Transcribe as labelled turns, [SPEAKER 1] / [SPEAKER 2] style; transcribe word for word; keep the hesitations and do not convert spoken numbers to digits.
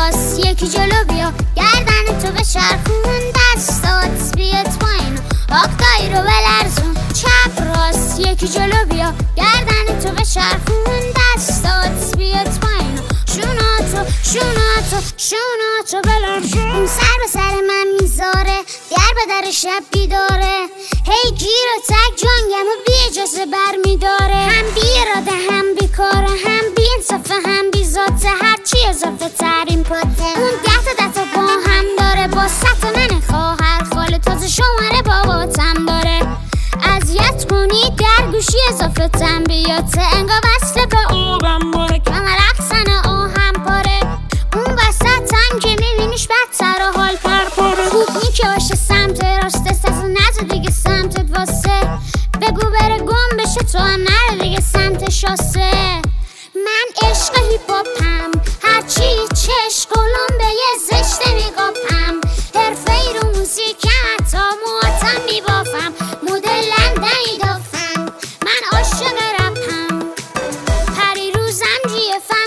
[SPEAKER 1] راست یکی جلو بیا، گردن تو بچرخون، دستات بیاد پایین، آقای رو بلرزون. چپ راست یکی جلو بیا، گردن تو بچرخون، دستات بیاد پایین، شوناتو شوناتو شوناتو بلرزون. اون سر به سر من میذاره، در به در شب بیداره، هی گیر و تک جانگم و بی اجازه بر میداره. هم بی اراده هم بی کاره، هم بی انصافه هم بی ذاته، هرچی اضافه ترین پاته. اون ده تا ده تا با هم داره، با سطح من خواهر خاله، تازه شماره باباتم داره. اذیت کنی در گوشی اضافه تن بیاته، انگار وصله به آبم باره، کمر اقصن آهم پاره. اون وسط هم که میبینیش بدتر و حال پرپاره. خوب نی که باشه سمت راسته، سازو نزو دیگه سمتت واسه، بگو بره گم بشه تو هم نره دیگه سمت شاسه. من عشق هیپاپم، هرچی چش کلمبه زشت میگاپم، حرفه ای رو موزیکم حتی موهاتم میبافم، مدل لندنی دافم، من عاشق رپم، پری روزم جیفم.